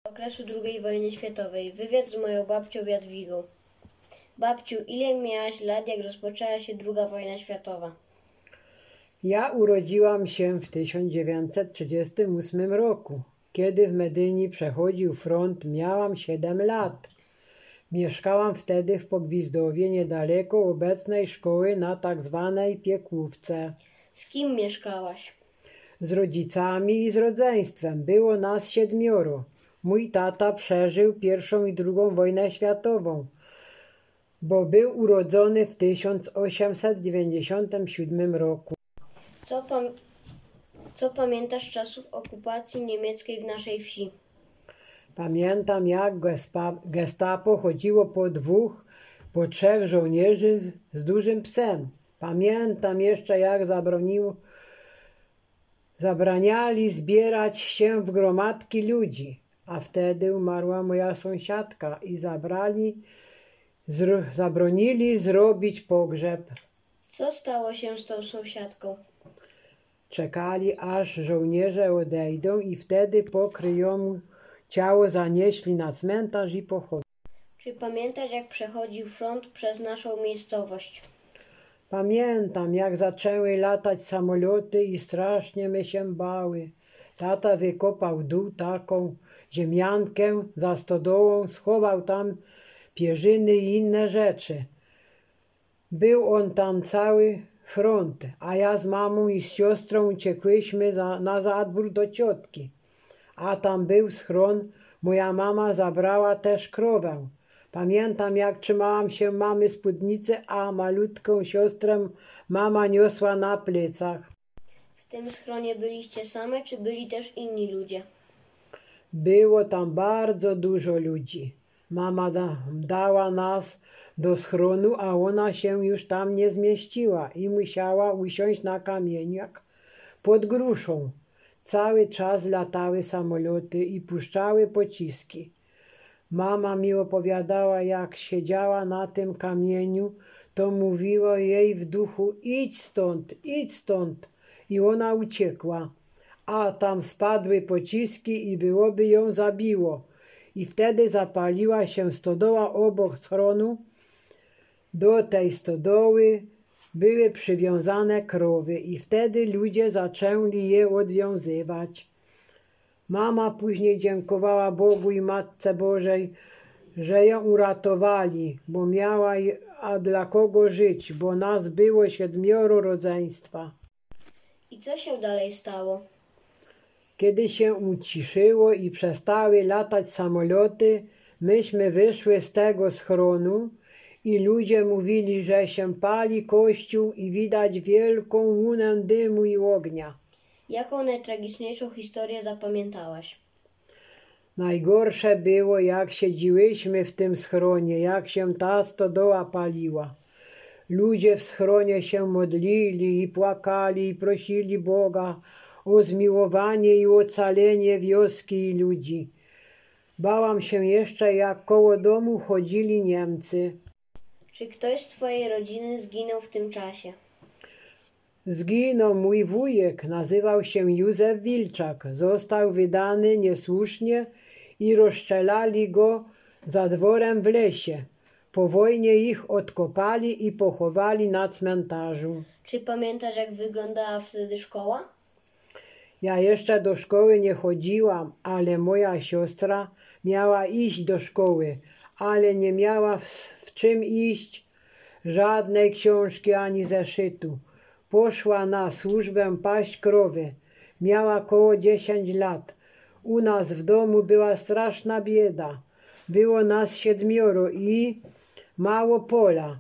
Okresu II wojny światowej. Wywiad z moją babcią Jadwigą. Babciu, ile miałaś lat, jak rozpoczęła się II wojna światowa? Ja urodziłam się w 1938 roku. Kiedy w Medyni przechodził front, miałam 7 lat. Mieszkałam wtedy w Pogwizdowie, niedaleko obecnej szkoły na tak zwanej Pieklówce. Z kim mieszkałaś? Z rodzicami i z rodzeństwem. Było nas 7. Mój tata przeżył I i II wojnę światową, bo był urodzony w 1897 roku. Co pamiętasz z czasów okupacji niemieckiej w naszej wsi? Pamiętam, jak gestapo chodziło po 3 żołnierzy z dużym psem. Pamiętam jeszcze, jak zabraniali zbierać się w gromadki ludzi. A wtedy umarła moja sąsiadka i zabronili zrobić pogrzeb. Co stało się z tą sąsiadką? Czekali, aż żołnierze odejdą i wtedy po kryjomu ciało zanieśli na cmentarz i pochowali. Czy pamiętasz, jak przechodził front przez naszą miejscowość? Pamiętam, jak zaczęły latać samoloty i strasznie my się bały. Tata wykopał dół, taką ziemiankę za stodołą, schował tam pierzyny i inne rzeczy. Był on tam cały front, a ja z mamą i z siostrą uciekłyśmy na zadwór do ciotki. A tam był schron, moja mama zabrała też krowę. Pamiętam, jak trzymałam się mamy spódnicy, a malutką siostrę mama niosła na plecach. W tym schronie byliście same, czy byli też inni ludzie? Było tam bardzo dużo ludzi. Mama dała nas do schronu, a ona się już tam nie zmieściła i musiała usiąść na kamieniach pod gruszą. Cały czas latały samoloty i puszczały pociski. Mama mi opowiadała, jak siedziała na tym kamieniu, to mówiło jej w duchu: idź stąd. I ona uciekła. A tam spadły pociski i byłoby ją zabiło. I wtedy zapaliła się stodoła obok schronu. Do tej stodoły były przywiązane krowy i wtedy ludzie zaczęli je odwiązywać. Mama później dziękowała Bogu i Matce Bożej, że ją uratowali, bo miała a dla kogo żyć, bo nas było 7 rodzeństwa. I co się dalej stało? Kiedy się uciszyło i przestały latać samoloty, myśmy wyszły z tego schronu i ludzie mówili, że się pali kościół i widać wielką łunę dymu i ognia. Jaką najtragiczniejszą historię zapamiętałaś? Najgorsze było, jak siedziłyśmy w tym schronie, jak się ta stodoła paliła. Ludzie w schronie się modlili i płakali i prosili Boga o zmiłowanie i ocalenie wioski i ludzi. Bałam się jeszcze, jak koło domu chodzili Niemcy. Czy ktoś z twojej rodziny zginął w tym czasie? Zginął mój wujek, nazywał się Józef Wilczak. Został wydany niesłusznie i rozstrzelali go za dworem w lesie. Po wojnie ich odkopali i pochowali na cmentarzu. Czy pamiętasz, jak wyglądała wtedy szkoła? Ja jeszcze do szkoły nie chodziłam, ale moja siostra miała iść do szkoły, ale nie miała w czym iść, żadnej książki ani zeszytu. Poszła na służbę paść krowy. Miała koło 10 lat. U nas w domu była straszna bieda. Było nas 7 i mało pola.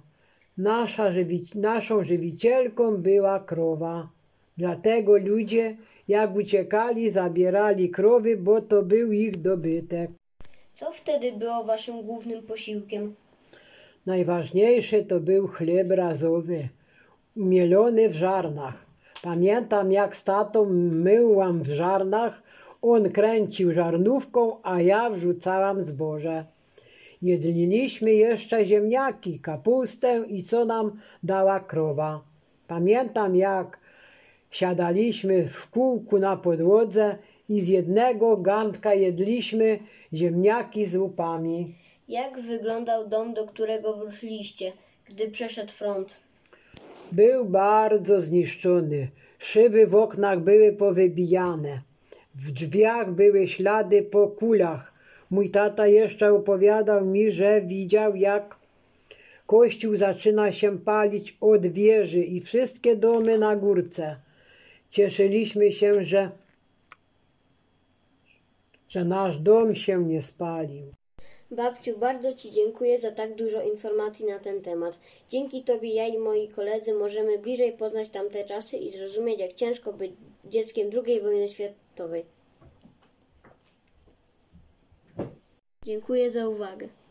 Naszą żywicielką była krowa. Dlatego ludzie, jak uciekali, zabierali krowy, bo to był ich dobytek. Co wtedy było waszym głównym posiłkiem? Najważniejszy to był chleb razowy, mielony w żarnach. Pamiętam, jak z tatą myłam w żarnach, on kręcił żarnówką, a ja wrzucałam zboże. Jedliśmy jeszcze ziemniaki, kapustę i co nam dała krowa. Pamiętam, jak siadaliśmy w kółku na podłodze i z jednego garnka jedliśmy ziemniaki z łupami. Jak wyglądał dom, do którego wróciliście, gdy przeszedł front? Był bardzo zniszczony. Szyby w oknach były powybijane. W drzwiach były ślady po kulach. Mój tata jeszcze opowiadał mi, że widział, jak kościół zaczyna się palić od wieży i wszystkie domy na górce. Cieszyliśmy się, że nasz dom się nie spalił. Babciu, bardzo Ci dziękuję za tak dużo informacji na ten temat. Dzięki Tobie ja i moi koledzy możemy bliżej poznać tamte czasy i zrozumieć, jak ciężko być dzieckiem II wojny światowej. Dziękuję za uwagę.